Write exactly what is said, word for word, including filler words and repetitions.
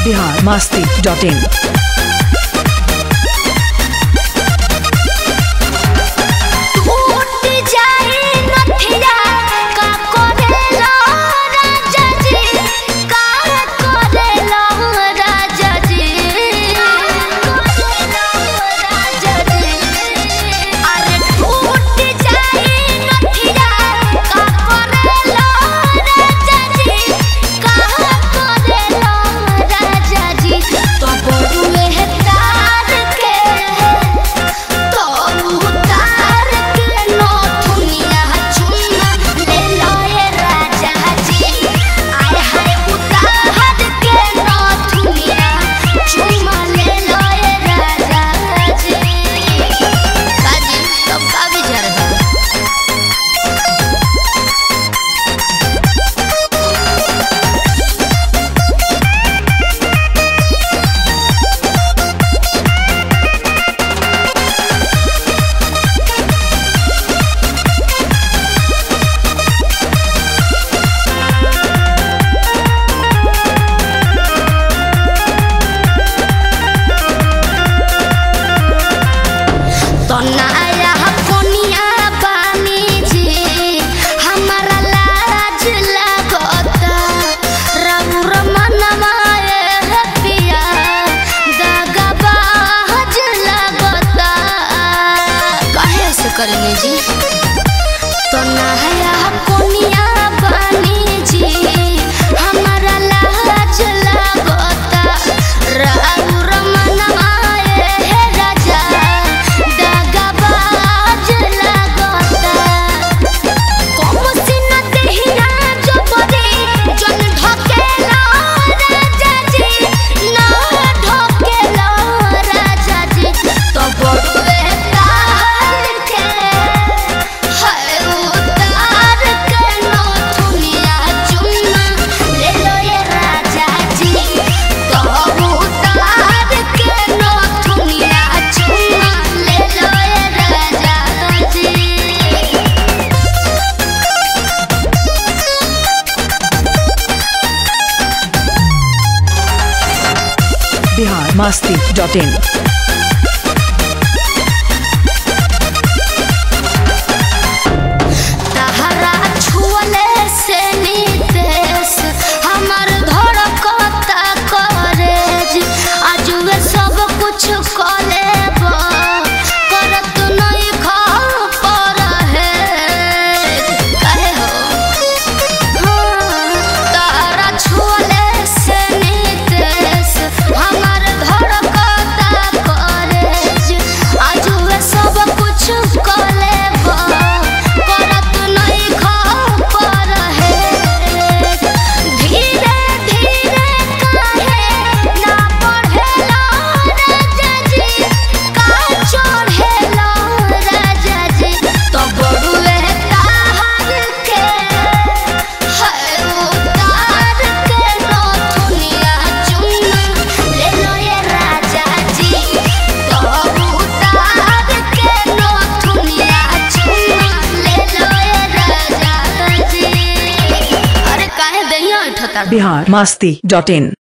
Bihar Masti dot इन। करेंगे जी तो नया कोनिया बनी जी हमारा लाज लगता राउर मनवा है राजा दगाबाज लगता कौन सी न देहिया जो बदे जन ढकेला राजा जी ना ढकेला राजा जी तो बड़ुए Bihar Masti dot in. Bihar Masti dot in.